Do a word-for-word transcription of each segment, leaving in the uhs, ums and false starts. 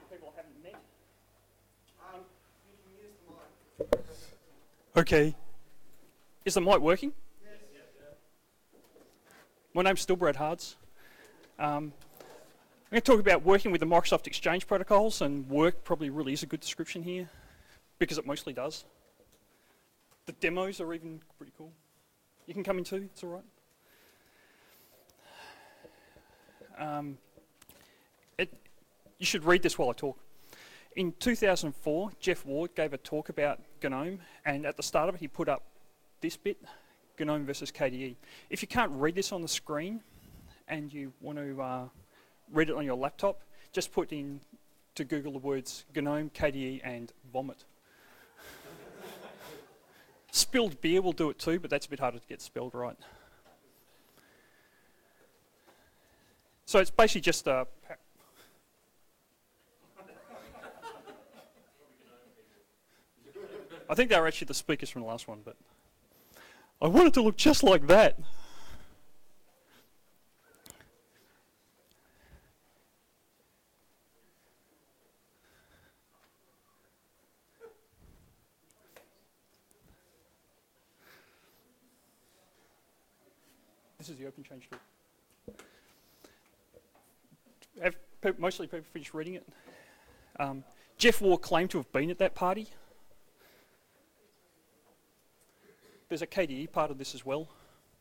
people I haven't met. Um, you can use the mic. Okay. Is the mic working? Yes. My name's still Brad Hards. Um, I'm going to talk about working with the Microsoft Exchange protocols, and work probably really is a good description here, because it mostly does. The demos are even pretty cool. You can come in too, it's all right. Um, it, you should read this while I talk. In two thousand four, Jeff Ward gave a talk about GNOME, and at the start of it he put up this bit, GNOME versus K D E. If you can't read this on the screen and you want to uh, read it on your laptop, just put in to Google the words GNOME, K D E and vomit. Spilled beer will do it too, but that's a bit harder to get spelled right. So it's basically just a... I think they were actually the speakers from the last one, but I want it to look just like that. This is the open change tool. Have pe mostly people finished reading it? Um, Jeff Ward claimed to have been at that party. There's a K D E part of this as well.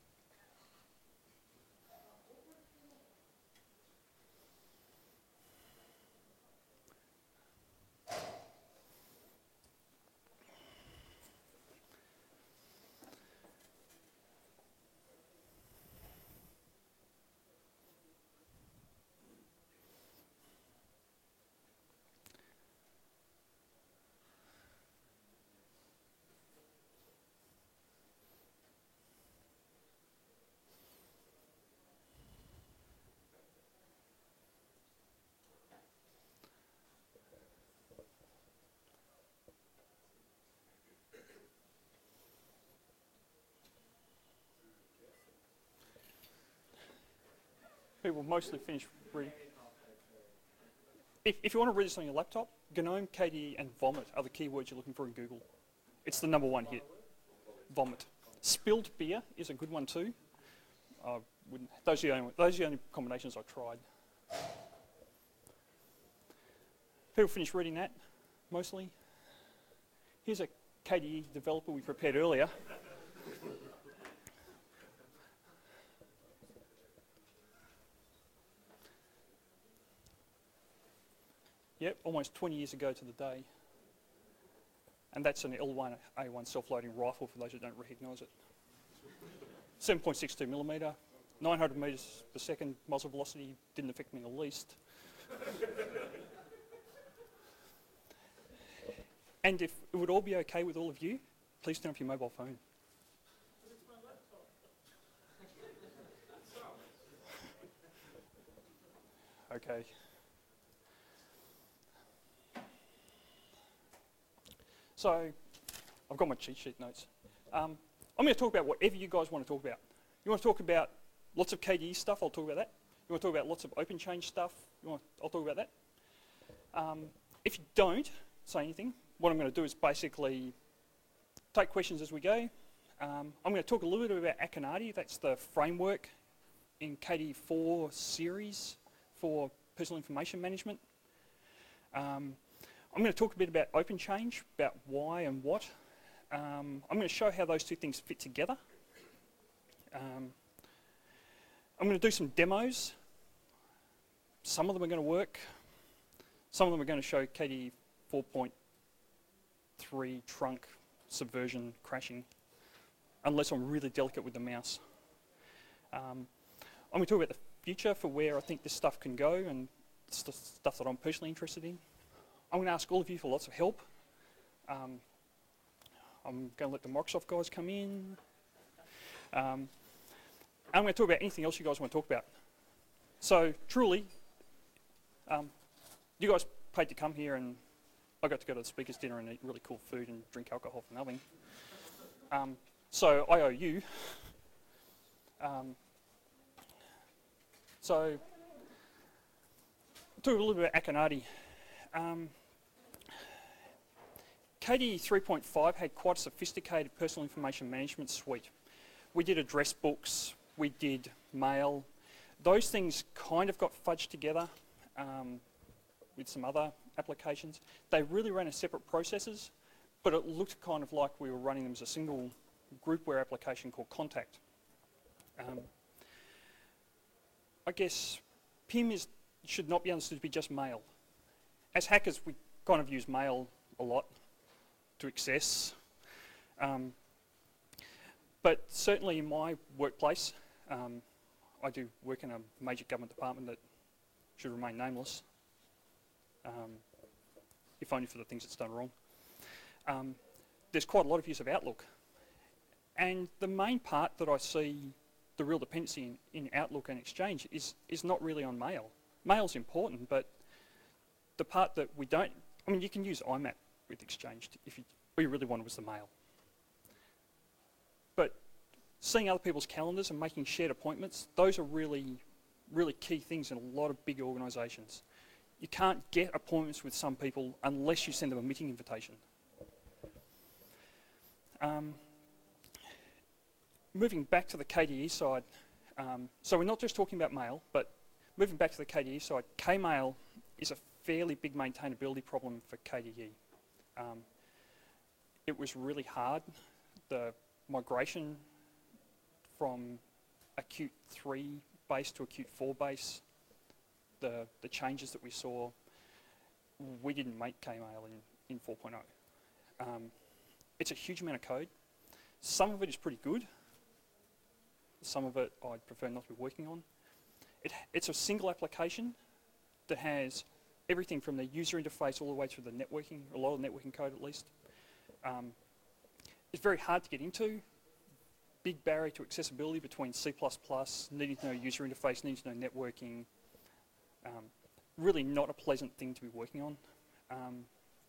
People mostly finish reading. If, if you want to read this on your laptop, GNOME, K D E and vomit are the keywords you're looking for in Google. It's the number one hit. Vomit. Spilled beer is a good one too. Uh, wouldn't, those, are the only, those are the only combinations I tried. People finish reading that, mostly. Here's a K D E developer we prepared earlier. Yep, almost twenty years ago to the day. And that's an L one A one self-loading rifle for those who don't recognise it. seven point six two millimetre, nine hundred metres per second muzzle velocity, didn't affect me in the least. And if it would all be okay with all of you, please turn off your mobile phone. Okay. So, I've got my cheat sheet notes. Um, I'm going to talk about whatever you guys want to talk about. You want to talk about lots of K D E stuff, I'll talk about that. You want to talk about lots of open change stuff, you want, I'll talk about that. Um, if you don't say anything, what I'm going to do is basically take questions as we go. Um, I'm going to talk a little bit about Akonadi, that's the framework in K D E four series for personal information management. Um, I'm going to talk a bit about open change, about why and what. Um, I'm going to show how those two things fit together. Um, I'm going to do some demos. Some of them are going to work. Some of them are going to show K D E four point three trunk subversion crashing, unless I'm really delicate with the mouse. Um, I'm going to talk about the future for where I think this stuff can go and st stuff that I'm personally interested in. I'm going to ask all of you for lots of help. Um, I'm going to let the Microsoft guys come in. Um, I'm going to talk about anything else you guys want to talk about. So, truly, um, you guys paid to come here, and I got to go to the speakers' dinner and eat really cool food and drink alcohol for nothing. Um, so, I owe you. Um, so, talk a little bit about Akonadi. Um, K D E three point five had quite a sophisticated personal information management suite. We did address books, we did mail. Those things kind of got fudged together um, with some other applications. They really ran as separate processes, but it looked kind of like we were running them as a single groupware application called Contact. Um, I guess P I M is, should not be understood to be just mail. As hackers, we kind of use mail a lot to access. Um, but certainly in my workplace, um, I do work in a major government department that should remain nameless, um, if only for the things it's done wrong. Um, there's quite a lot of use of Outlook. And the main part that I see the real dependency in, in Outlook and Exchange is, is not really on mail. Mail's important, but the part that we don't, I mean, you can use I map with Exchange if you, all you really wanted was the mail. But seeing other people's calendars and making shared appointments, those are really, really key things in a lot of big organisations. You can't get appointments with some people unless you send them a meeting invitation. Um, moving back to the K D E side, um, so we're not just talking about mail, but moving back to the K D E side, Kmail is a fairly big maintainability problem for K D E. Um, it was really hard. The migration from a Qt three base to a Qt four base, the, the changes that we saw, we didn't make Kmail in, in four point oh. Um, it's a huge amount of code. Some of it is pretty good. Some of it I'd prefer not to be working on. It, it's a single application that has everything from the user interface all the way through the networking, a lot of networking code at least. Um, it's very hard to get into. Big barrier to accessibility between C plus plus, needing to know user interface, needing to know networking. Um, really not a pleasant thing to be working on. Um,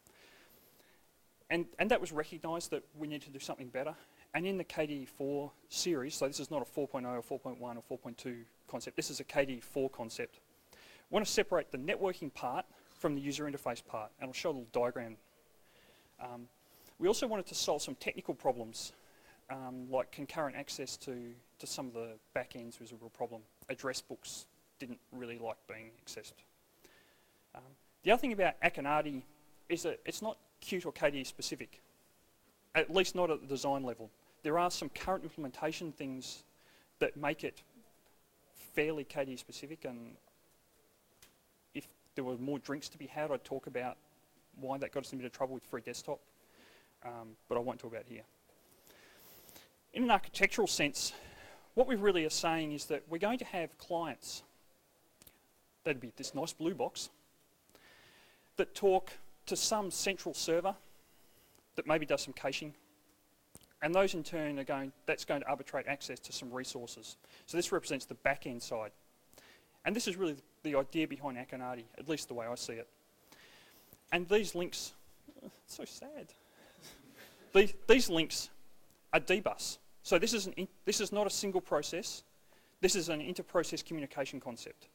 and, and that was recognised that we need to do something better. And in the K D E four series, so this is not a four point oh or four point one or four point two concept, this is a K D E four concept. We want to separate the networking part from the user interface part, and I'll show a little diagram. Um, we also wanted to solve some technical problems, um, like concurrent access to, to some of the backends was a real problem. Address books didn't really like being accessed. Um, the other thing about Akonadi is that it's not Qt or K D E specific, at least not at the design level. There are some current implementation things that make it fairly K D E specific, and if there were more drinks to be had, I'd talk about why that got us in a bit of trouble with free desktop, um, but I won't talk about it here. In an architectural sense, what we really are saying is that we're going to have clients, that'd be this nice blue box, that talk to some central server that maybe does some caching, and those in turn are going, that's going to arbitrate access to some resources. So this represents the back-end side. And this is really the idea behind Akonadi, at least the way I see it. And these links, oh, it's so sad. these, these links are dbus. So this is, an in, this is not a single process. This is an inter-process communication concept.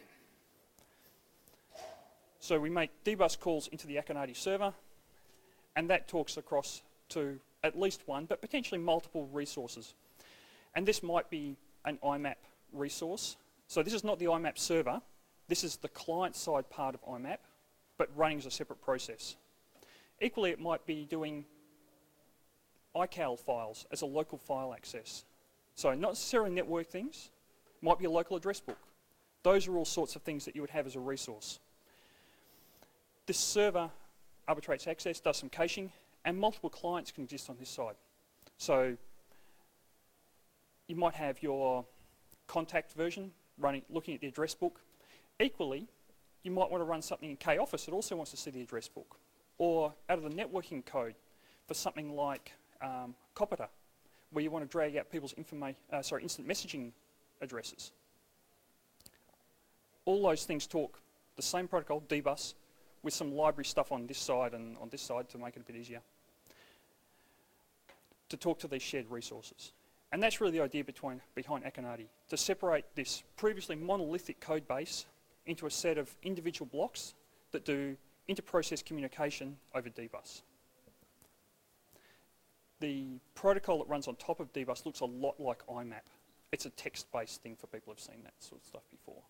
So we make dbus calls into the Akonadi server, and that talks across to at least one, but potentially multiple resources. And this might be an I map resource. So this is not the I map server. This is the client-side part of I map, but running as a separate process. Equally, it might be doing I C A L files as a local file access. So not necessarily network things. Might be a local address book. Those are all sorts of things that you would have as a resource. This server arbitrates access, does some caching, and multiple clients can exist on this side. So you might have your contact version running, looking at the address book. Equally, you might want to run something in K-Office that also wants to see the address book. Or out of the networking code for something like um, Copita, where you want to drag out people's informa uh, sorry, instant messaging addresses. All those things talk the same protocol, dbus, with some library stuff on this side and on this side to make it a bit easier, to talk to these shared resources. And that's really the idea between, behind Akonadi, to separate this previously monolithic code base into a set of individual blocks that do inter-process communication over D bus. The protocol that runs on top of D bus looks a lot like I map. It's a text-based thing for people who've seen that sort of stuff before.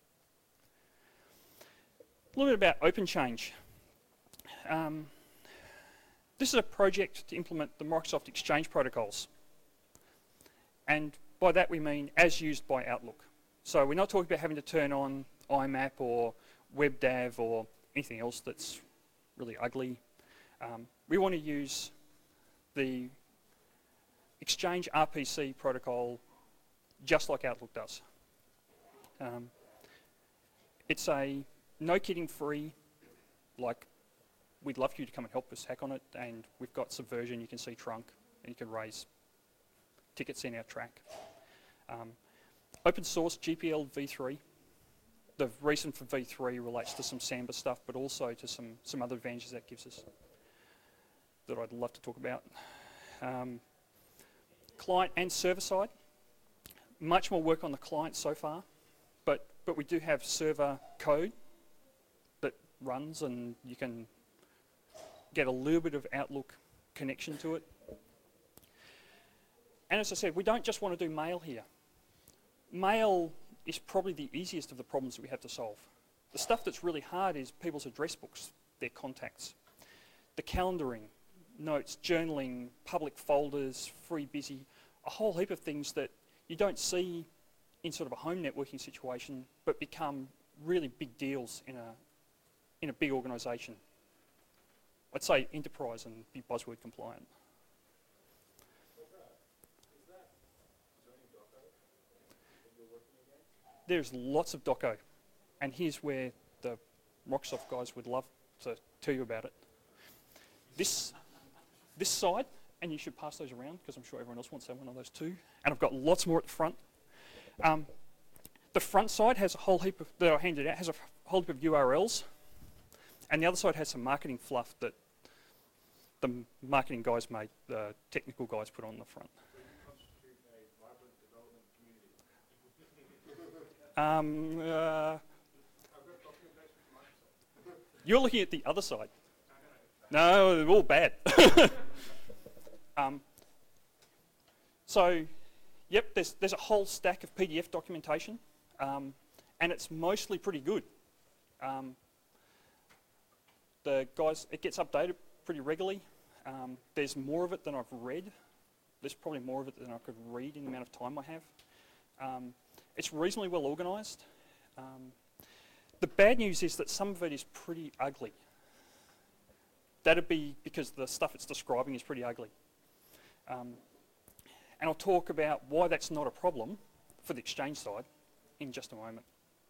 A little bit about OpenChange. Um, this is a project to implement the Microsoft Exchange protocols. And by that we mean as used by Outlook. So we're not talking about having to turn on I map or WebDAV or anything else that's really ugly. Um, we want to use the Exchange R P C protocol just like Outlook does. Um, it's a no kidding free, like we'd love for you to come and help us hack on it, and we've got Subversion, you can see Trunk, and you can raise tickets in our track. Um, open source G P L v three. The reason for v three relates to some Samba stuff, but also to some, some other advantages that gives us that I'd love to talk about. Um, client and server side. Much more work on the client so far, but, but we do have server code that runs, and you can get a little bit of Outlook connection to it. And as I said, we don't just want to do mail here. Mail is probably the easiest of the problems that we have to solve. The stuff that's really hard is people's address books, their contacts, the calendaring, notes, journaling, public folders, free busy, a whole heap of things that you don't see in sort of a home networking situation, but become really big deals in a, in a big organisation. I'd say enterprise and be buzzword compliant. There's lots of Doco, and here's where the Microsoft guys would love to tell you about it. This, this side, and you should pass those around because I'm sure everyone else wants to have one of those too. And I've got lots more at the front. Um, the front side has a whole heap of, that I handed out, has a whole heap of U R Ls. And the other side has some marketing fluff that the marketing guys made, the technical guys put on the front. Um, uh, you're looking at the other side. No, they're all bad. um, so, yep, there's, there's a whole stack of P D F documentation, um, and it's mostly pretty good. Um, the guys, it gets updated pretty regularly. Um, there's more of it than I've read. There's probably more of it than I could read in the amount of time I have. Um, it's reasonably well organised. Um, the bad news is that some of it is pretty ugly. That'd be because the stuff it's describing is pretty ugly. Um, and I'll talk about why that's not a problem for the Exchange side in just a moment.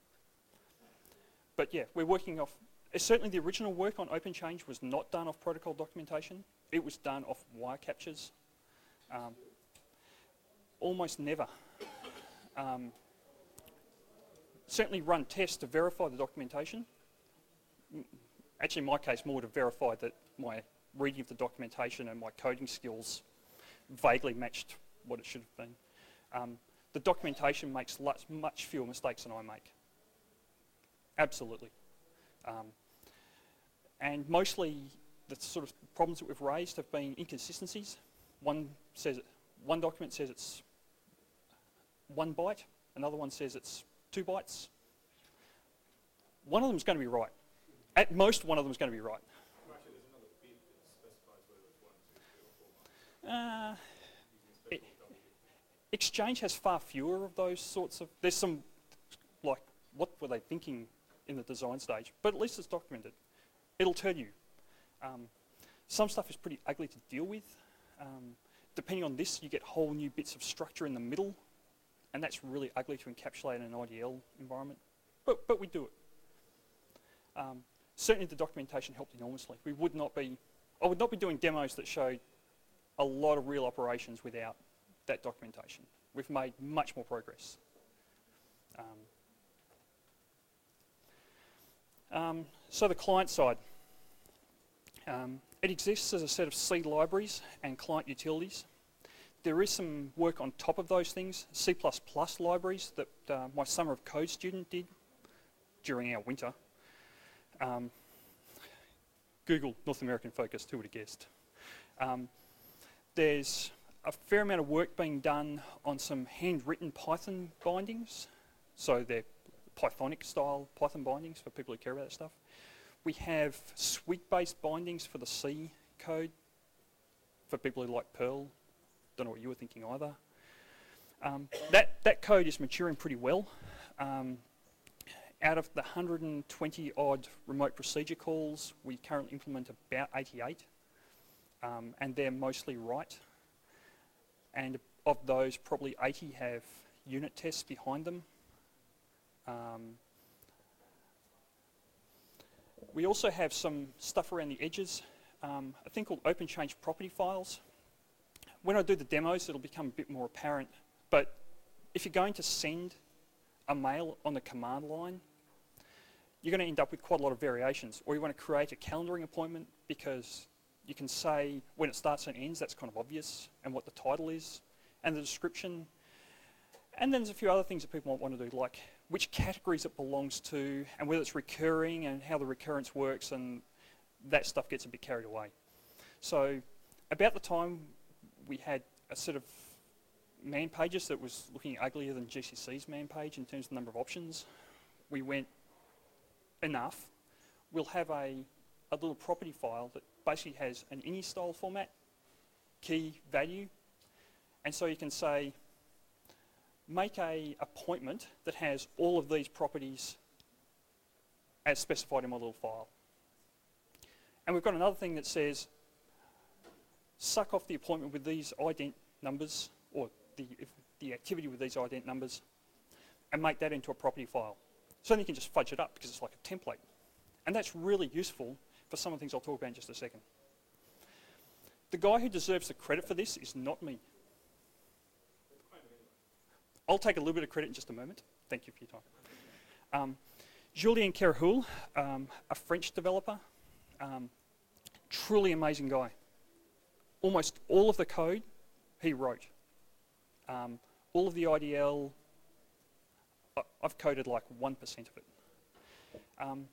But yeah, we're working off, uh, certainly the original work on OpenChange was not done off protocol documentation. It was done off wire captures. Um, almost never. Um, certainly run tests to verify the documentation. Actually, in my case, more to verify that my reading of the documentation and my coding skills vaguely matched what it should have been. Um, the documentation makes lots, much fewer mistakes than I make. Absolutely. Um, and mostly the sort of problems that we've raised have been inconsistencies. One says it, one document says it's one byte, another one says it's two bytes. One of them is going to be right. At most, one of them is going to be right. Actually, there's another bit that specifies whether it's one, two, three, or four months. Uh, it, Exchange has far fewer of those sorts of. There's some, like, what were they thinking in the design stage? But at least it's documented. It'll tell you. Um, some stuff is pretty ugly to deal with. Um, depending on this, you get whole new bits of structure in the middle, and that's really ugly to encapsulate in an I D L environment. But but we do it. Um, Certainly the documentation helped enormously. We would not be, I would not be doing demos that showed a lot of real operations without that documentation. We've made much more progress. Um, um, so the client side. Um, it exists as a set of C libraries and client utilities. There is some work on top of those things, C plus plus libraries that uh, my Summer of Code student did during our winter. Um, Google North American focused, who would have guessed? Um, there's a fair amount of work being done on some handwritten Python bindings. So they're Pythonic style Python bindings for people who care about that stuff. We have suite-based bindings for the C code for people who like Perl. Don't know what you were thinking either. Um, that, that code is maturing pretty well. Um, out of the one hundred twenty odd remote procedure calls, we currently implement about eighty-eight, um, and they're mostly right. And of those, probably eighty have unit tests behind them. Um, we also have some stuff around the edges, um, a thing called open change property files. When I do the demos, it'll become a bit more apparent, but if you're going to send a mail on the command line, you're going to end up with quite a lot of variations. Or you want to create a calendaring appointment because you can say when it starts and ends, that's kind of obvious, and what the title is, and the description. And then there's a few other things that people might want to do, like which categories it belongs to, and whether it's recurring, and how the recurrence works, and that stuff gets a bit carried away. So about the time we had a set of man pages that was looking uglier than G C C's man page in terms of the number of options, we went, enough, we'll have a, a little property file that basically has an ini style format, key value, and so you can say, make a appointment that has all of these properties as specified in my little file. And we've got another thing that says, suck off the appointment with these ident numbers, or the, if the activity with these ident numbers, and make that into a property file. So then you can just fudge it up because it's like a template. And that's really useful for some of the things I'll talk about in just a second. The guy who deserves the credit for this is not me. I'll take a little bit of credit in just a moment. Thank you for your time. Um, Julien Carahul, um, a French developer, um, truly amazing guy. Almost all of the code he wrote. Um, all of the I D L, I've coded like one percent of it. Um,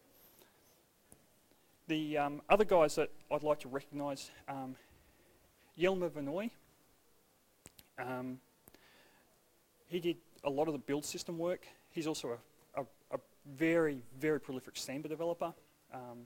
the um, other guys that I'd like to recognise, um, Yelmer Vinoy, um, he did a lot of the build system work. He's also a, a, a very, very prolific Samba developer. Um,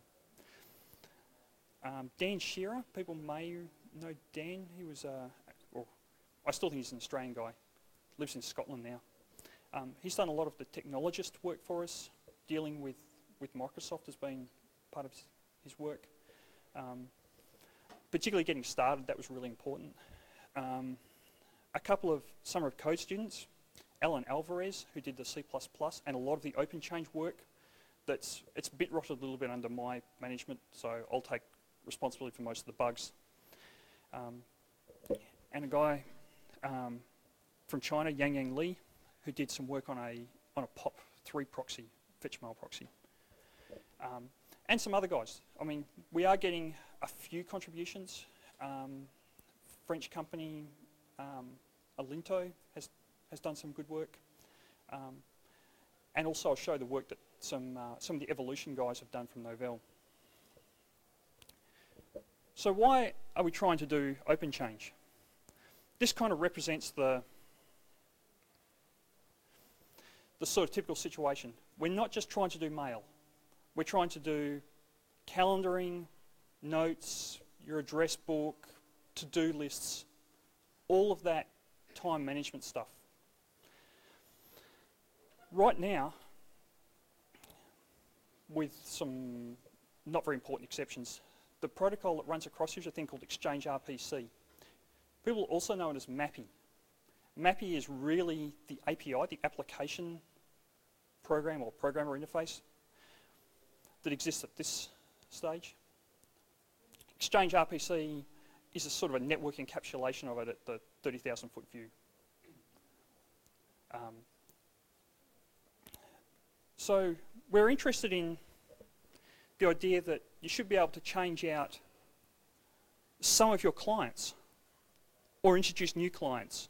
um, Dan Shearer, people may know Dan. He was, uh, well, I still think he's an Australian guy, lives in Scotland now. Um, he's done a lot of the technologist work for us, dealing with, with Microsoft as being part of his work. Um, particularly getting started, that was really important. Um, a couple of Summer of Code students, Alan Alvarez, who did the C plus plus, and a lot of the open change work, that's, it's bit rotted a little bit under my management, so I'll take responsibility for most of the bugs. Um, and a guy um, from China, Yang Yang Li, who did some work on a on a P O P three proxy, fetch mail proxy. Um, and some other guys. I mean, we are getting a few contributions. Um, French company, um, Alinto, has, has done some good work. Um, and also I'll show the work that some, uh, some of the evolution guys have done from Novell. So why are we trying to do open change? This kind of represents the the sort of typical situation. We're not just trying to do mail. We're trying to do calendaring, notes, your address book, to-do lists, all of that time management stuff. Right now, with some not very important exceptions, the protocol that runs across here is a thing called Exchange R P C. People also know it as MAPI. MAPI is really the A P I, the application program or programmer interface that exists at this stage. Exchange R P C is a sort of a network encapsulation of it at the thirty thousand foot view. Um, so we're interested in the idea that you should be able to change out some of your clients or introduce new clients.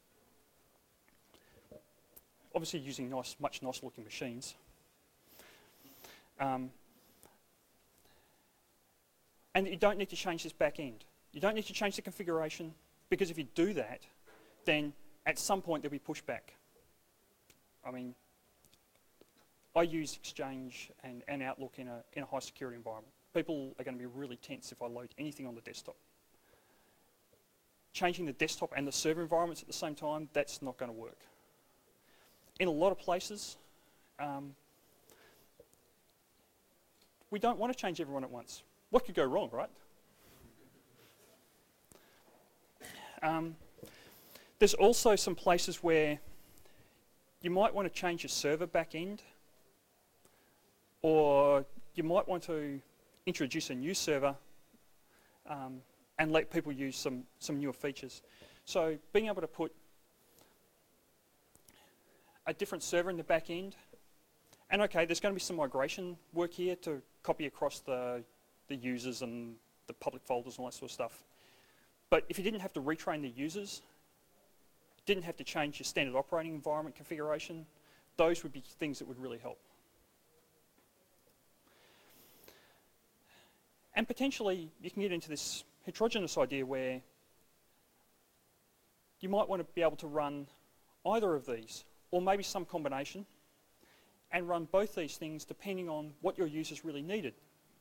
Obviously using nice, much nicer looking machines. Um, and you don't need to change this back end. You don't need to change the configuration, because if you do that, then at some point there'll be pushback. I mean, I use Exchange and, and Outlook in a, in a high security environment. People are going to be really tense if I load anything on the desktop. Changing the desktop and the server environments at the same time, that's not going to work. In a lot of places, um, we don't want to change everyone at once. What could go wrong, right? Um, there's also some places where you might want to change your server back end, or you might want to introduce a new server um, and let people use some, some newer features. So being able to put a different server in the back end, and okay, there's going to be some migration work here to copy across the, the users and the public folders and all that sort of stuff. But if you didn't have to retrain the users, didn't have to change your standard operating environment configuration, those would be things that would really help. And potentially, you can get into this heterogeneous idea where you might want to be able to run either of these, or maybe some combination, and run both these things depending on what your users really needed.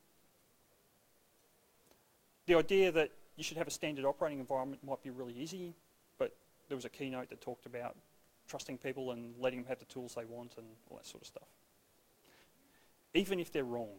The idea that you should have a standard operating environment might be really easy, but there was a keynote that talked about trusting people and letting them have the tools they want and all that sort of stuff. Even if they're wrong.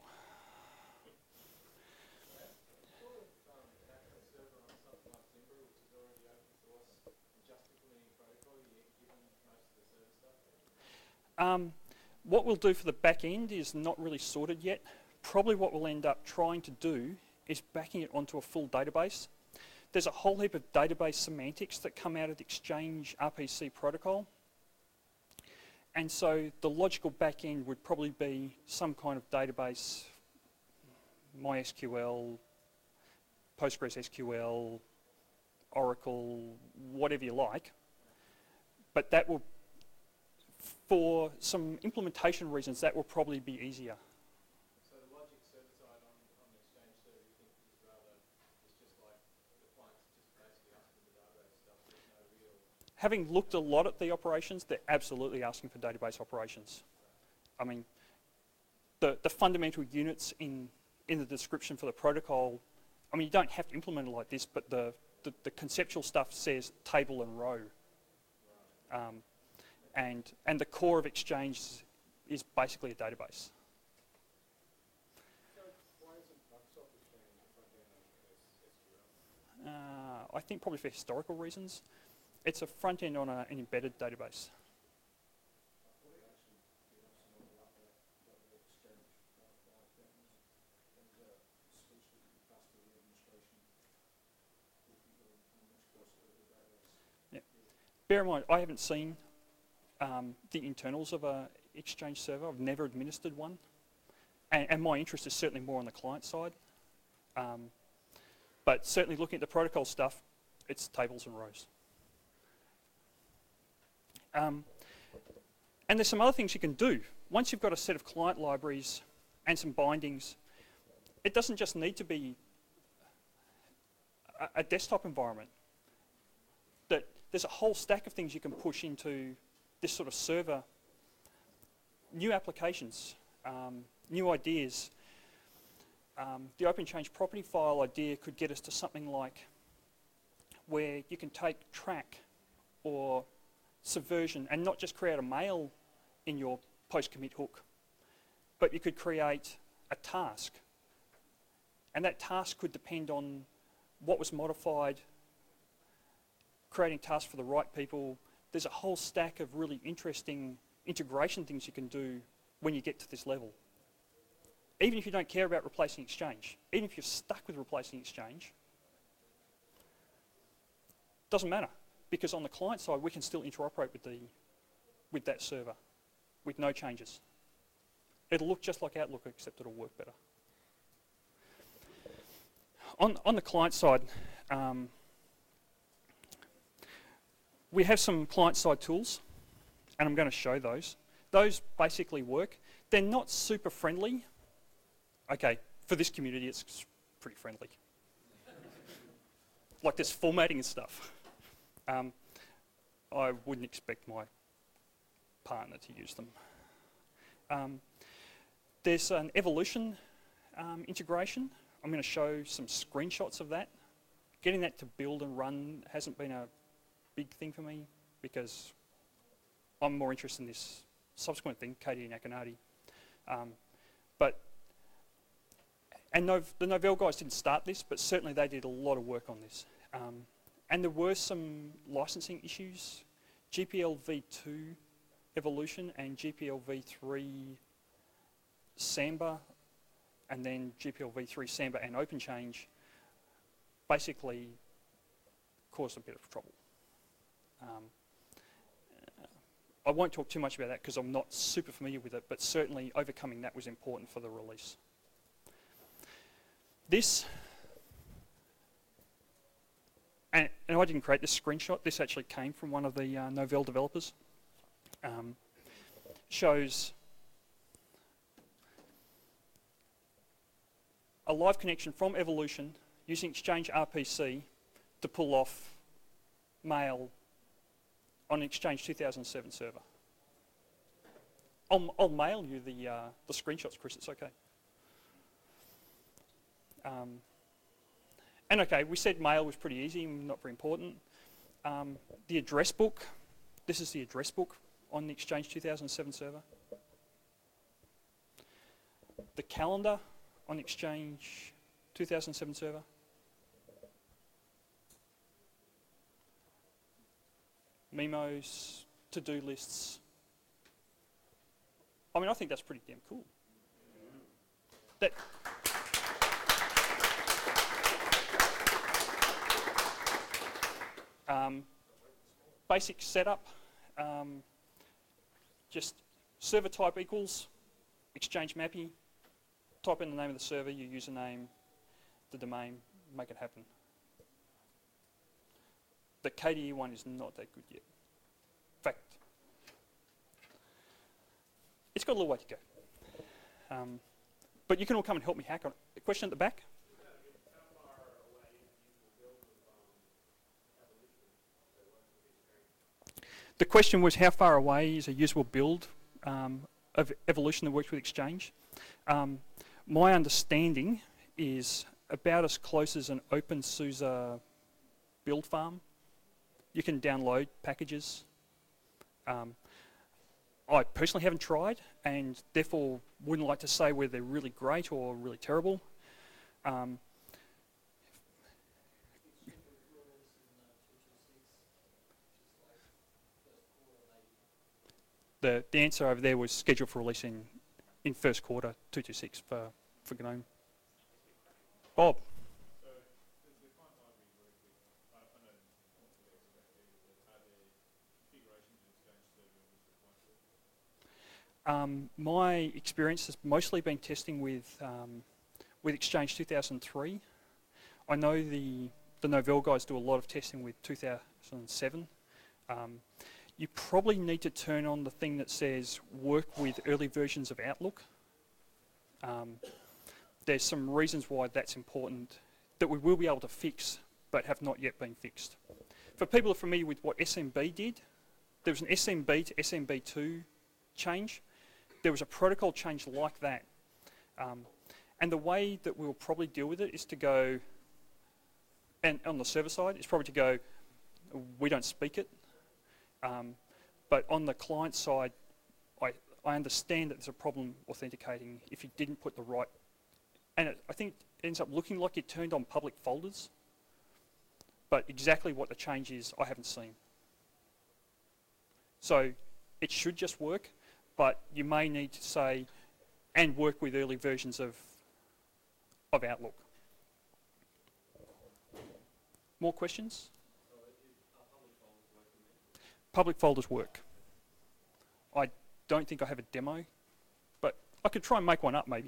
Um, what we'll do for the back end is not really sorted yet. Probably what we'll end up trying to do is backing it onto a full database. There's a whole heap of database semantics that come out of the Exchange R P C protocol. And so the logical back end would probably be some kind of database, MySQL, PostgreSQL, Oracle, whatever you like. But that will, for some implementation reasons, that will probably be easier. So the logic server side on, on the Exchange server, you think is rather, it's just like the client's just basically asking for the database stuff, there's no real... Having looked a lot at the operations, they're absolutely asking for database operations. I mean, the, the fundamental units in, in the description for the protocol, I mean, you don't have to implement it like this, but the, the, the conceptual stuff says table and row. Um, And, and the core of Exchange is basically a database. So why isn't Microsoft Exchange a front end on S Q L? Uh, I think probably for historical reasons. It's a front end on a, an embedded database. Yeah. Bear in mind, I haven't seen Um, the internals of a Exchange server. I've never administered one. And, and my interest is certainly more on the client side. Um, but certainly looking at the protocol stuff, it's tables and rows. Um, and there's some other things you can do. Once you've got a set of client libraries and some bindings, it doesn't just need to be a, a desktop environment. That there's a whole stack of things you can push into this sort of server, new applications, um, new ideas. Um, the OpenChange property file idea could get us to something like where you can take track or subversion and not just create a mail in your post-commit hook, but you could create a task. And that task could depend on what was modified, creating tasks for the right people. There's a whole stack of really interesting integration things you can do when you get to this level. Even if you don't care about replacing Exchange, even if you're stuck with replacing Exchange, doesn't matter, because on the client side we can still interoperate with the with that server with no changes. It'll look just like Outlook, except it'll work better. On on the client side, um, we have some client-side tools, and I'm going to show those. Those basically work. They're not super friendly. Okay, for this community it's pretty friendly. Like there's formatting and stuff. Um, I wouldn't expect my partner to use them. Um, there's an Evolution um, integration. I'm going to show some screenshots of that. Getting that to build and run hasn't been a big thing for me because I'm more interested in this subsequent thing, K D E and Akonadi. Um, but, and Nov the Novell guys didn't start this, but certainly they did a lot of work on this. Um, and there were some licensing issues. G P L v two Evolution and G P L v three Samba, and then G P L v three Samba and OpenChange basically caused a bit of trouble. Um, I won't talk too much about that because I'm not super familiar with it, but certainly overcoming that was important for the release. This, and, and I didn't create this screenshot, this actually came from one of the uh, Novell developers, um, shows a live connection from Evolution using Exchange R P C to pull off mail on an Exchange two thousand seven server. I'll, I'll mail you the, uh, the screenshots, Chris, it's okay. Um, and okay, we said mail was pretty easy, not very important. Um, the address book, this is the address book on the Exchange two thousand seven server. The calendar on the Exchange two thousand seven server. Memos, to-do lists. I mean, I think that's pretty damn cool. That um, basic setup, um, just server type equals Exchange Mappy, type in the name of the server, your username, the domain, make it happen. The K D E one is not that good yet. In fact, it's got a little way to go. Um, but you can all come and help me hack on it. A question at the back? The question was how far away is a usable build um, of Evolution that works with Exchange? Um, my understanding is about as close as an OpenSUSE build farm. You can download packages. Um, I personally haven't tried and therefore wouldn't like to say whether they're really great or really terrible. Um, the, the answer over there was scheduled for release in, in first quarter two two six for, for GNOME. Bob. Um, my experience has mostly been testing with um, with Exchange two thousand three. I know the the Novell guys do a lot of testing with two thousand seven. Um, you probably need to turn on the thing that says work with early versions of Outlook. Um, there's some reasons why that's important that we will be able to fix but have not yet been fixed. For people who are familiar with what S M B did, there was an S M B to S M B two change. There was a protocol change like that. Um, and the way that we'll probably deal with it is to go, and on the server side, is probably to go, we don't speak it. Um, but on the client side, I, I understand that there's a problem authenticating if you didn't put the right, and it, I think it ends up looking like you turned on public folders, but exactly what the change is, I haven't seen. So it should just work. But you may need to say, and work with early versions of, of Outlook. More questions? So public folders work. I don't think I have a demo, but I could try and make one up maybe.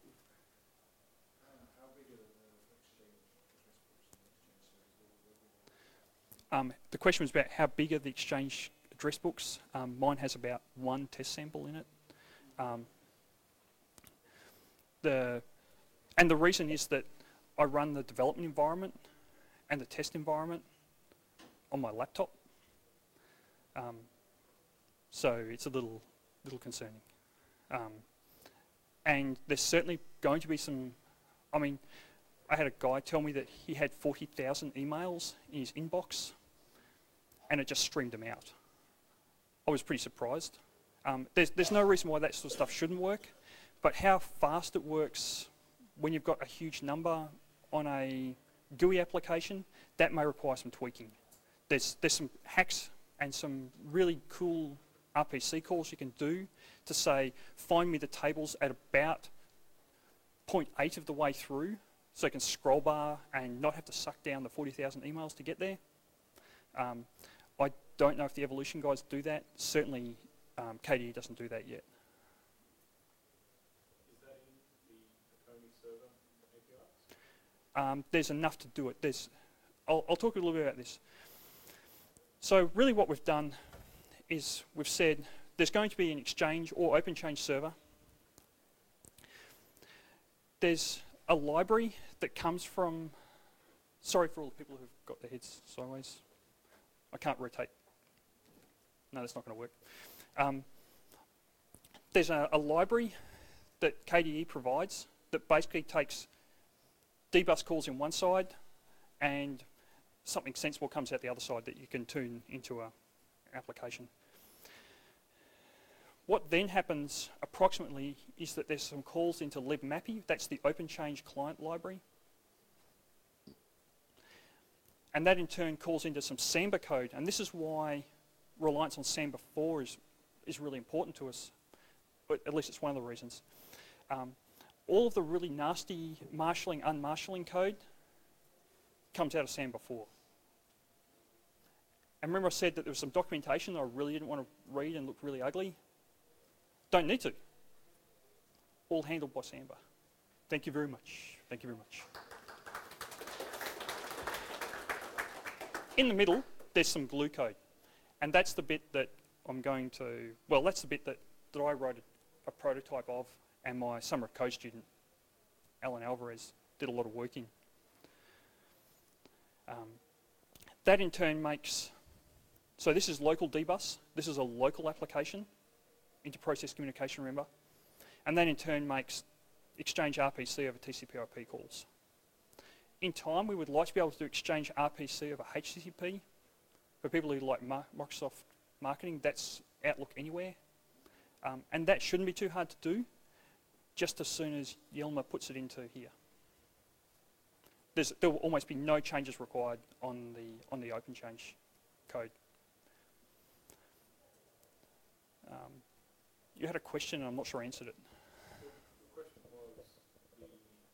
Um, the question was about how big are the Exchange address books. Um, mine has about one test sample in it. Um, the, and the reason is that I run the development environment and the test environment on my laptop. Um, so it's a little, little concerning. Um, and there's certainly going to be some, I mean, I had a guy tell me that he had forty thousand emails in his inbox and it just streamed them out. I was pretty surprised. Um, there's, there's no reason why that sort of stuff shouldn't work, but how fast it works when you've got a huge number on a G U I application, that may require some tweaking. There's, there's some hacks and some really cool R P C calls you can do to say, find me the tables at about zero point eight of the way through, so you can scroll bar and not have to suck down the forty thousand emails to get there. Um, I don't know if the Evolution guys do that. Certainly um, K D E doesn't do that yet. Is that in the Pony server A P Is? Um, there's enough to do it. There's, I'll, I'll talk a little bit about this. So really what we've done is we've said there's going to be an Exchange or OpenChange server. There's a library that comes from, sorry for all the people who've got their heads sideways. I can't rotate. No, that's not going to work. Um, there's a, a library that K D E provides that basically takes dbus calls in one side and something sensible comes out the other side that you can tune into an application. What then happens approximately is that there's some calls into libmappy, that's the OpenChange client library. And that in turn calls into some Samba code, and this is why reliance on Samba four is, is really important to us, but at least it's one of the reasons. Um, all of the really nasty marshalling, unmarshalling code comes out of Samba four. And remember I said that there was some documentation that I really didn't want to read and looked really ugly? Don't need to. All handled by Samba. Thank you very much. Thank you very much. In the middle, there's some glue code. And that's the bit that I'm going to, well, that's the bit that, that I wrote a, a prototype of, and my Summer of Code student, Alan Alvarez, did a lot of work in. Um, that in turn makes, so this is local dbus. This is a local application, inter-process communication, remember? And that in turn makes Exchange R P C over T C P I P calls. In time, we would like to be able to do Exchange R P C over H T T P. For people who like Ma Microsoft marketing, that's Outlook Anywhere. Um, and that shouldn't be too hard to do, just as soon as Yelmer puts it into here. There's, there will almost be no changes required on the, on the OpenChange code. Um, you had a question, and I'm not sure I answered it. The, the question was, the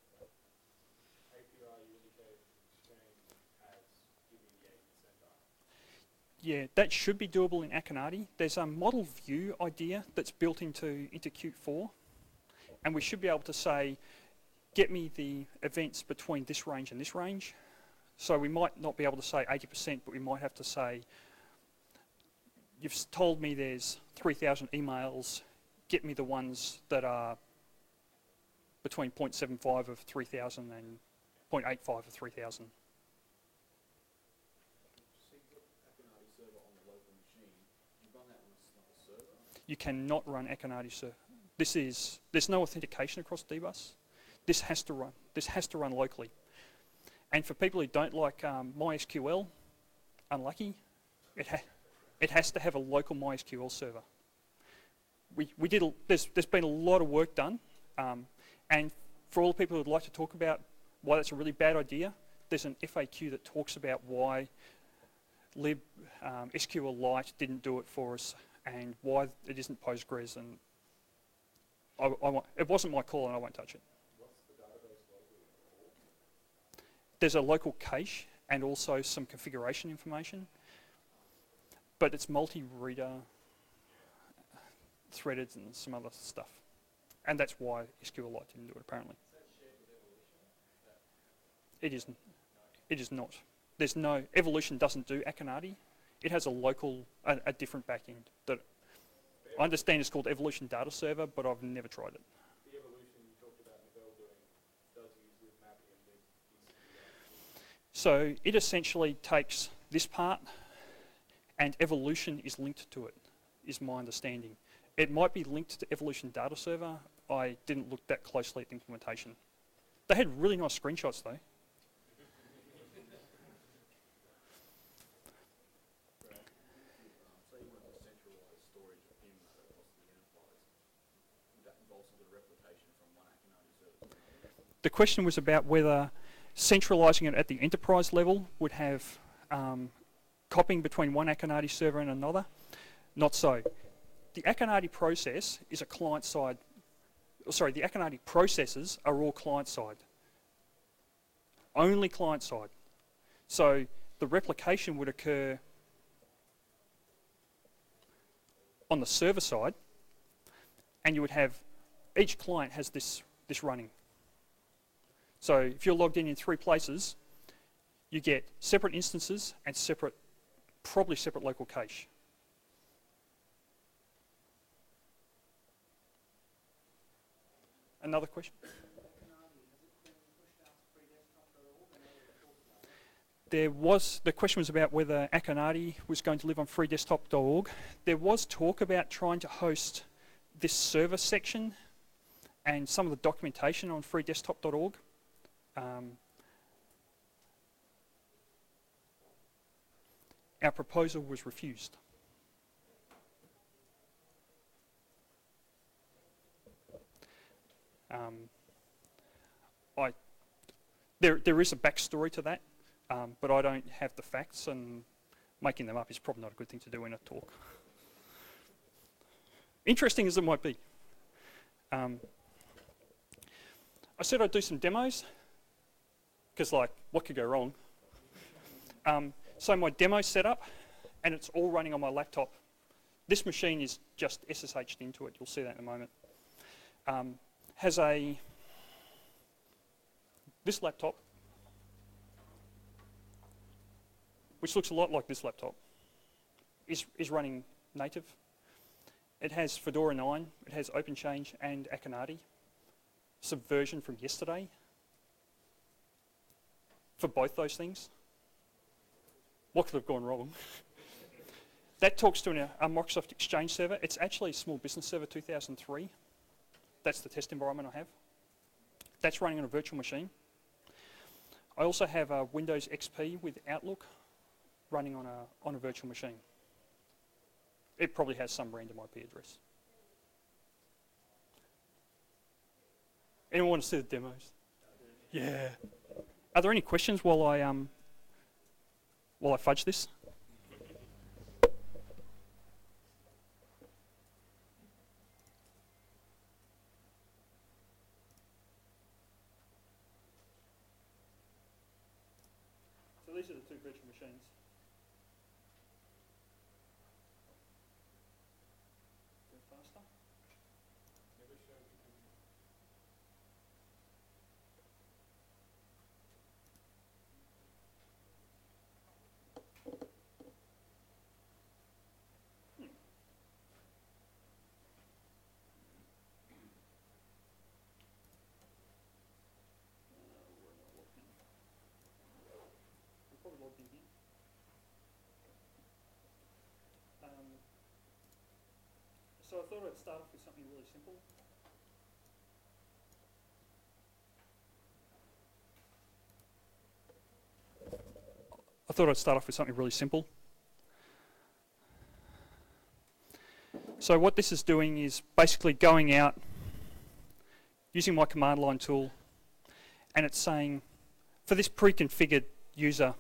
A P I you indicated Exchange has given the eighty percent up. Yeah, that should be doable in Akonadi. There's a model view idea that's built into, into Qt four, and we should be able to say, get me the events between this range and this range. So we might not be able to say eighty percent, but we might have to say, you've told me there's three thousand emails, get me the ones that are between zero point seven five of three thousand and zero point eight five of three thousand. You cannot run Akonadi server. This is, there's no authentication across dbus. This has to run, this has to run locally. And for people who don't like um, MySQL, unlucky, it, ha it has to have a local MySQL server. We, we did, a, there's, there's been a lot of work done, um, and for all the people who would like to talk about why that's a really bad idea, there's an F A Q that talks about why lib um, SQLite didn't do it for us, and why it isn't Postgres, and I, I want, it wasn't my call and I won't touch it. What's the database local? There's a local cache and also some configuration information, but it's multi-reader, threaded and some other stuff. And that's why SQLite didn't do it apparently. Is that shared with Evolution? It isn't. It is not. There's no, Evolution doesn't do Akonadi. It has a local, a, a different backend that I understand is called Evolution Data Server, but I've never tried it. The Evolution you talked about Novell doing does use libmappy and lib So it essentially takes this part and Evolution is linked to it, is my understanding. It might be linked to Evolution Data Server. I didn't look that closely at the implementation. They had really nice screenshots though. The question was about whether centralising it at the enterprise level would have um, copying between one Akonadi server and another. Not so. The Akonadi process is a client-side, sorry, the Akonadi processes are all client-side. Only client-side. So the replication would occur on the server side, and you would have, each client has this, this running. So if you're logged in in three places, you get separate instances and separate, probably separate local cache. Another question? There was, the question was about whether Akonadi was going to live on free desktop dot org. There was talk about trying to host this server section and some of the documentation on free desktop dot org. Um, our proposal was refused. Um, I, there, there is a backstory to that, um, but I don't have the facts, and making them up is probably not a good thing to do in a talk. Interesting as it might be. Um, I said I'd do some demos, because like, what could go wrong? Um, so my demo setup, and it's all running on my laptop. This machine is just S S H'd into it, you'll see that in a moment. Um, has a, this laptop, which looks a lot like this laptop, is, is running native. It has Fedora nine, it has OpenChange and Akonadi, Subversion from yesterday, for both those things. What could have gone wrong? That talks to an, a Microsoft Exchange server. It's actually a Small Business Server two thousand three. That's the test environment I have. That's running on a virtual machine. I also have a Windows X P with Outlook running on a, on a virtual machine. It probably has some random I P address. Anyone want to see the demos? Yeah. Are there any questions while I um while I fudge this? So these are the two virtual machines. Go faster. Logged in here. Um, so I thought I'd start off with something really simple. I thought I'd start off with something really simple. So what this is doing is basically going out, using my command line tool, and it's saying, for this pre-configured user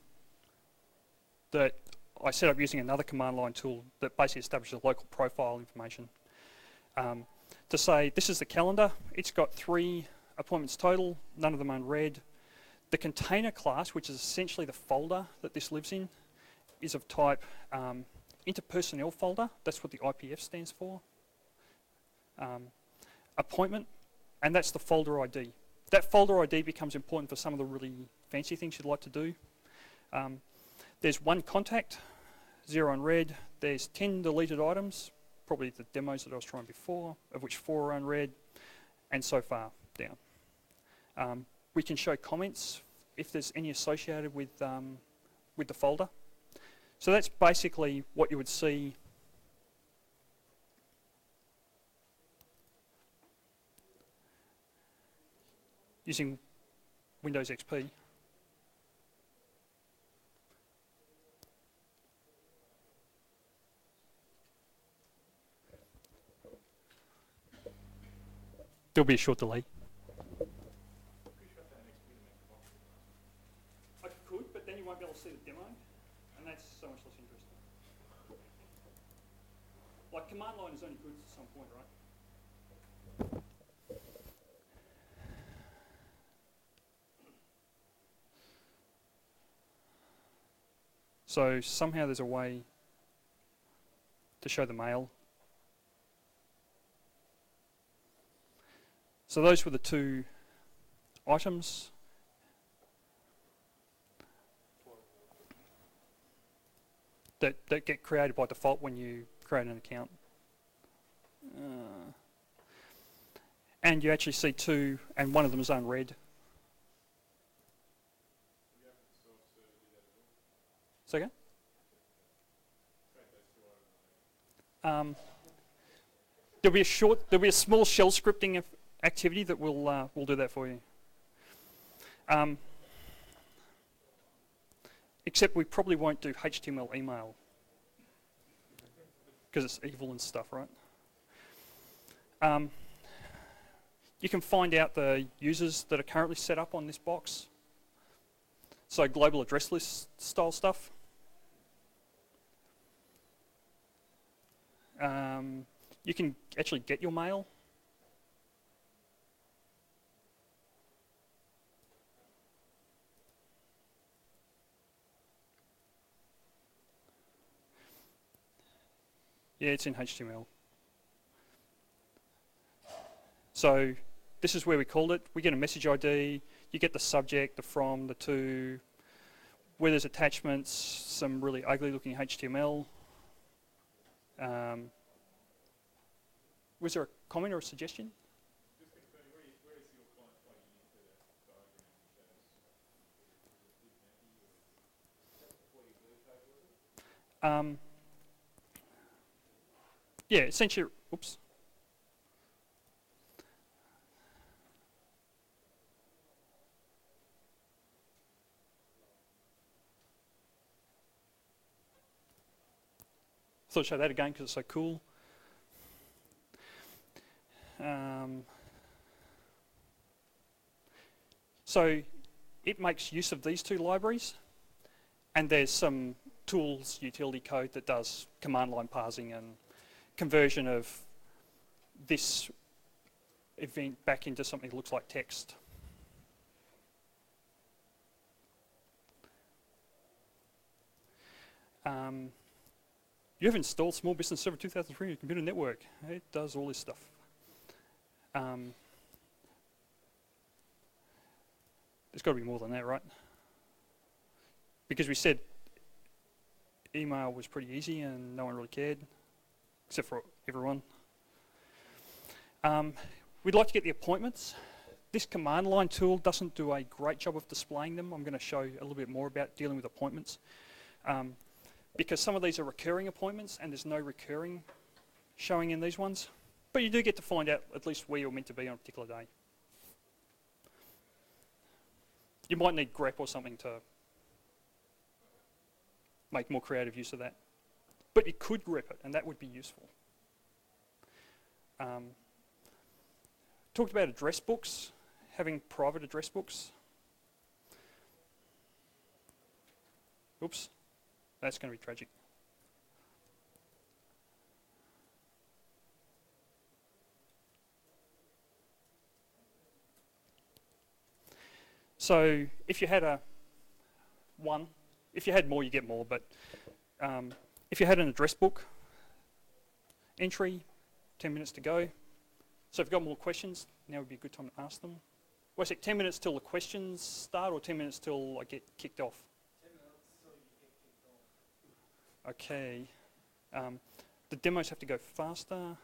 that I set up using another command line tool that basically establishes local profile information, um, to say, this is the calendar, it's got three appointments total, none of them unread. The container class, which is essentially the folder that this lives in, is of type um, interpersonnel folder. That's what the I P F stands for. Um, appointment, and that's the folder I D. That folder I D becomes important for some of the really fancy things you'd like to do. Um, there's one contact, zero unread. There's ten deleted items, probably the demos that I was trying before, of which four are unread, and so far down. Um, we can show comments if there's any associated with um, with the folder. So that's basically what you would see using Windows X P. There'll be a short delay. I could, but then you won't be able to see the demo, and that's so much less interesting. Like, command line is only good to some point, right? So somehow there's a way to show the mail. So those were the two items. That, that get created by default when you create an account. Uh, and you actually see two, and one of them is unread. Second? Um, there'll be a short, there'll be a small shell scripting activity that will uh, will do that for you. Um, except we probably won't do H T M L email because it's evil and stuff, right? Um, you can find out the users that are currently set up on this box. So global address list style stuff. Um, you can actually get your mail. Yeah, it's in H T M L. So this is where we called it. We get a message I D, you get the subject, the from, the to, where there's attachments, some really ugly looking H T M L. Um, was there a comment or a suggestion? Um, yeah, essentially, oops. Thought I'd show that again because it's so cool. Um, so it makes use of these two libraries, and there's some tools utility code that does command line parsing and conversion of this event back into something that looks like text. Um, you have installed Small Business Server two thousand three on your computer network. It does all this stuff. Um, there's got to be more than that, right? Because we said email was pretty easy and no one really cared, except for everyone. Um, we'd like to get the appointments. This command line tool doesn't do a great job of displaying them. I'm going to show you a little bit more about dealing with appointments. Um, because some of these are recurring appointments and there's no recurring showing in these ones. But you do get to find out at least where you're meant to be on a particular day. You might need grep or something to make more creative use of that. But you could grep it and that would be useful. Um, talked about address books, having private address books. Oops, that's going to be tragic. So if you had a one, if you had more, you get more, but um, if you had an address book entry, ten minutes to go. So if you've got more questions, now would be a good time to ask them. Wait a sec, ten minutes till the questions start or ten minutes till I get kicked off? ten minutes till you get kicked off. Okay. Um, the demos have to go faster.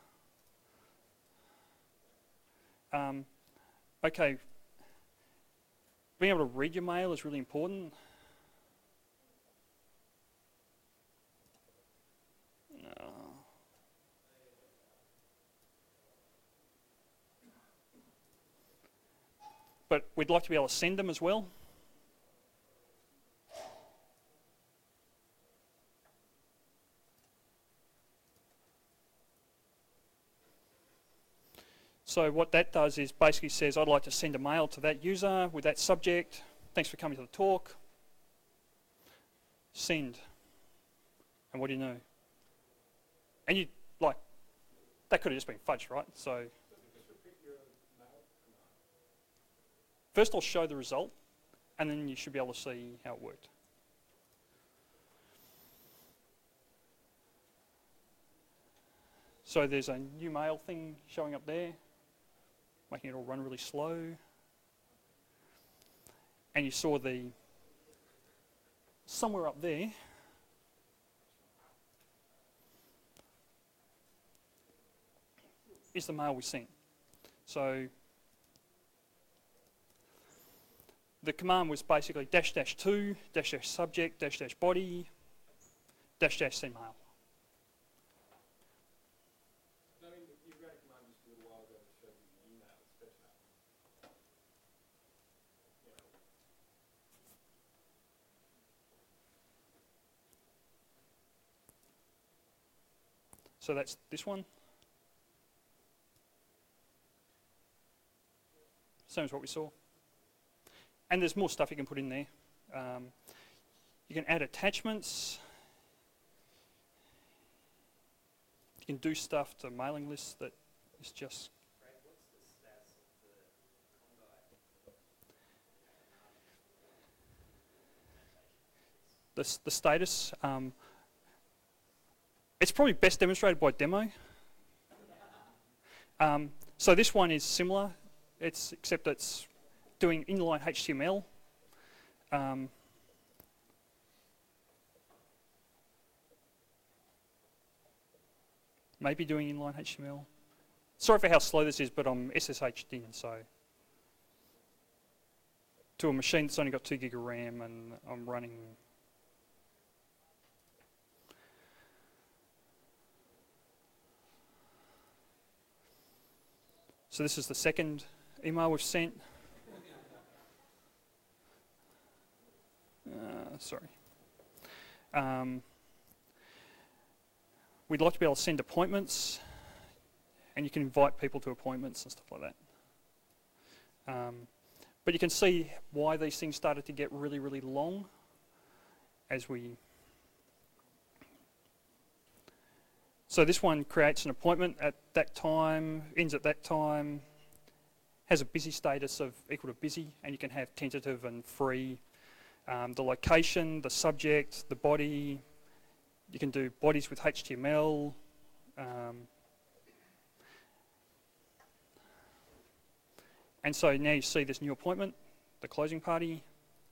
Um, okay. being able to read your mail is really important. No. But we'd like to be able to send them as well. So what that does is basically says, I'd like to send a mail to that user with that subject. Thanks for coming to the talk. Send. And what do you know? And you, like, that could have just been fudged, right? So first I'll show the result, and then you should be able to see how it worked. So there's a new mail thing showing up there, making it all run really slow. And you saw the, somewhere up there, is the mail we sent. So the command was basically dash dash two, dash dash subject, dash dash body, dash dash send mail. I mean, you ran a command just a little while ago that showed you the email, it's fetching up. You know. So that's this one. Same as what we saw. And there's more stuff you can put in there. Um, you can add attachments. You can do stuff to mailing lists that is just... Craig, what's the status of the Conguy? The, the status, um, it's probably best demonstrated by demo. Um, so this one is similar, it's except it's doing inline H T M L. Um, maybe doing inline H T M L. Sorry for how slow this is, but I'm S S H'd in, so to a machine that's only got two gig of RAM, and I'm running. So this is the second email we've sent. Uh, sorry. Um, we'd like to be able to send appointments, and you can invite people to appointments and stuff like that. Um, but you can see why these things started to get really, really long as we... So this one creates an appointment at that time, ends at that time, has a busy status of equal to busy, and you can have tentative and free. Um, the location, the subject, the body, you can do bodies with H T M L. Um, and so now you see this new appointment, the closing party.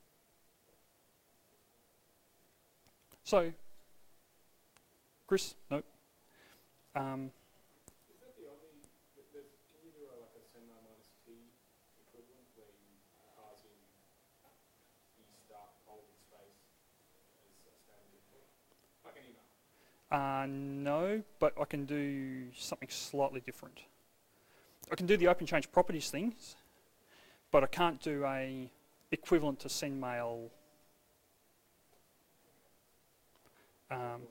So, Chris, nope. Um, Is that the only, th- there's, can you do a, like a send mail minus T equivalent where you pass in E start colon space as a standard input? Like an email. uh, no, but I can do something slightly different. I can do the open change properties things, but I can't do a equivalent to send mail. Um,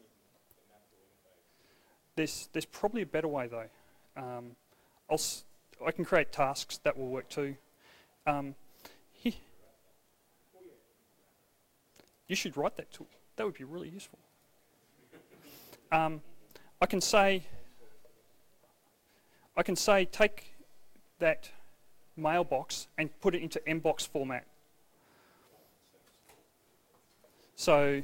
There's, there's probably a better way though. Um, I'll s I can create tasks that will work too. Um, he, you should write that tool. That would be really useful. Um, I can say, I can say take that mailbox and put it into mbox format. So.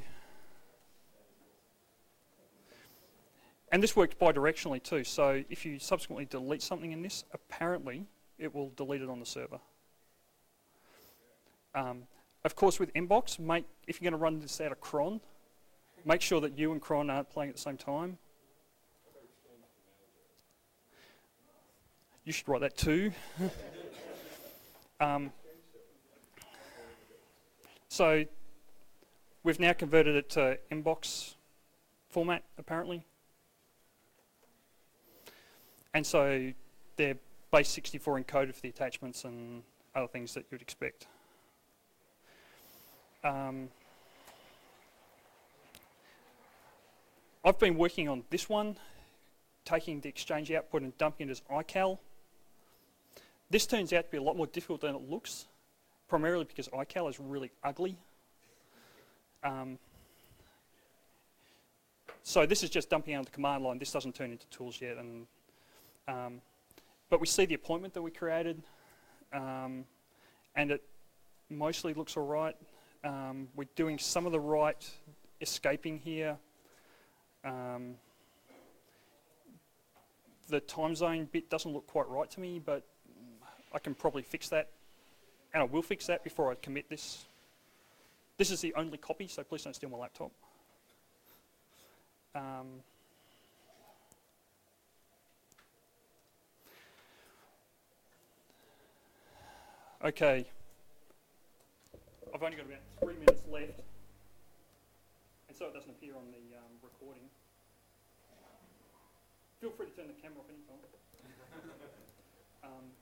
And this worked bidirectionally too, so if you subsequently delete something in this, apparently it will delete it on the server. Um, of course with mbox, make, if you're going to run this out of cron, make sure that you and cron aren't playing at the same time. You should write that too. um, So we've now converted it to M box format, apparently. And so they're base sixty-four encoded for the attachments and other things that you'd expect. Um, I've been working on this one, taking the Exchange output and dumping it as I C A L. This turns out to be a lot more difficult than it looks, primarily because I C A L is really ugly. Um, so this is just dumping out the command line. This doesn't turn into tools yet. And, um, but we see the appointment that we created, um, and it mostly looks all right. Um, we're doing some of the right escaping here. Um, the time zone bit doesn't look quite right to me, but I can probably fix that. And I will fix that before I commit this. This is the only copy, so please don't steal my laptop. Um, okay. I've only got about three minutes left, and so it doesn't appear on the um, recording. Feel free to turn the camera off anytime. um,